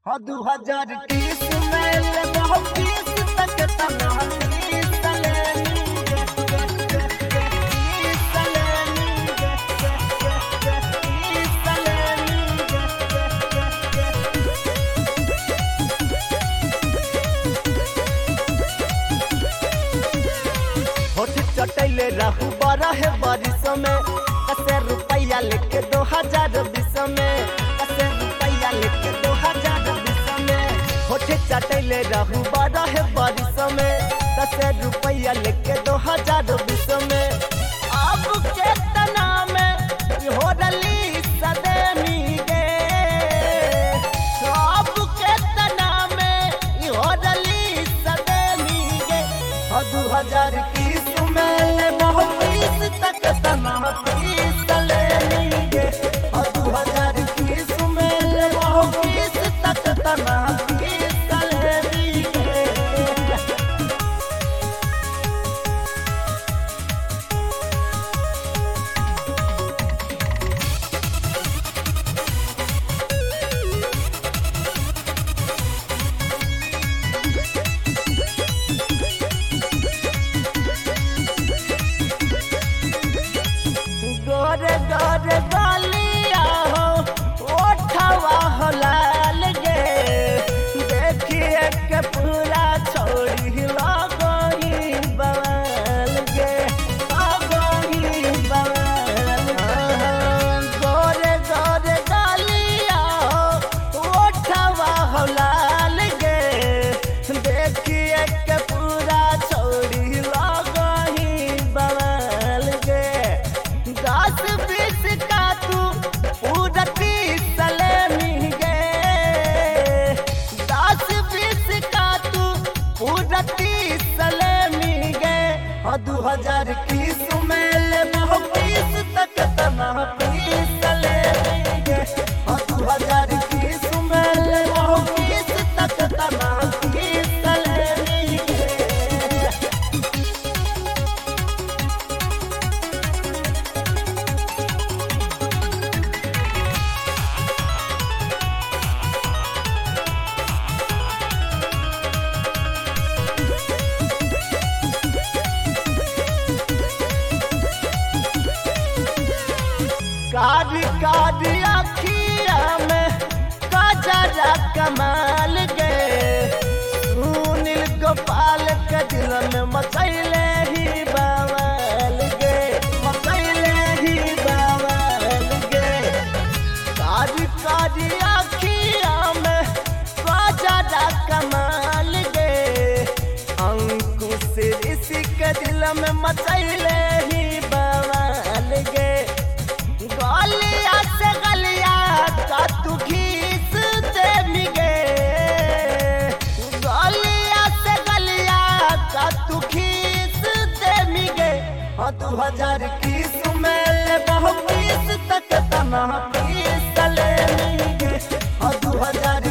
हाँ 2030 में ले बहुत 30 तक तनाली सलेनी चटैले रहू बड़ा है बारिश में कसे रुपया लेके 2020 में कसे रुपया लेके 2020 में होठे चटैले रहू बड़ा है बारिश में कसे रुपया लेके 2020 में अब के तना में हो रली सदेमी गे अब के तना में हो रली सदेमी गे 2021 में बहुत 20 तक तनाली सलेनी गे 2021 में बहुत 20 तक तनाली सलेनी गे गोरे गोरे गालिया हो ओठवा हो लाल गे देखिए के पूरा छोड़ी लगोही बवाल गे लगोही बवाल गोरे गोरे गालिया हो ओठवा हो लाल गे देखिए के पूरा छोड़ी लगोही बवाल गे 10-20 का तू पूरा 30 सलेनी गे 10-20 का तू पूरा 30 सलेनी गे 2021 में ले बहुत 20 तक तनाली सलेनी गे 2021 में ले बहुत 20 तक तनाली सलेनी गे कारी कारी अखिया में कजरा कमाल गे सुनील गोपाल के दिल में मचैले ही बवाल गे मचैले ही बवाल गे कारी कारी अखिया में कजरा कमाल गे अंकुश ऋषि के दिल में मचैले ही बवाल गे गलिया से गलिया का तू घीस दे मिगे गलिया से गलिया का तू घीस दे मिगे 2021 में ले बहुत 20 तक तनाली सलेनी गे 2021